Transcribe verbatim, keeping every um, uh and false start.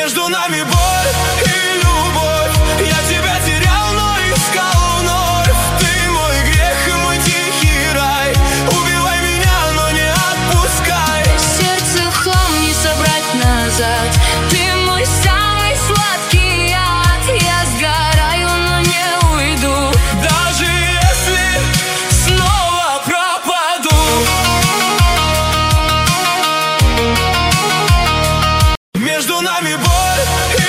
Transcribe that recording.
Между нами боль и любовь. Я тебя терял, но искал вновь. Ты мой грех и мой тихий рай. Убивай меня, но не отпускай. Сердце в хлам не собрать назад. Ты мой самый сладкий яд. Я сгораю, но не уйду, даже если снова пропаду. Между нами боль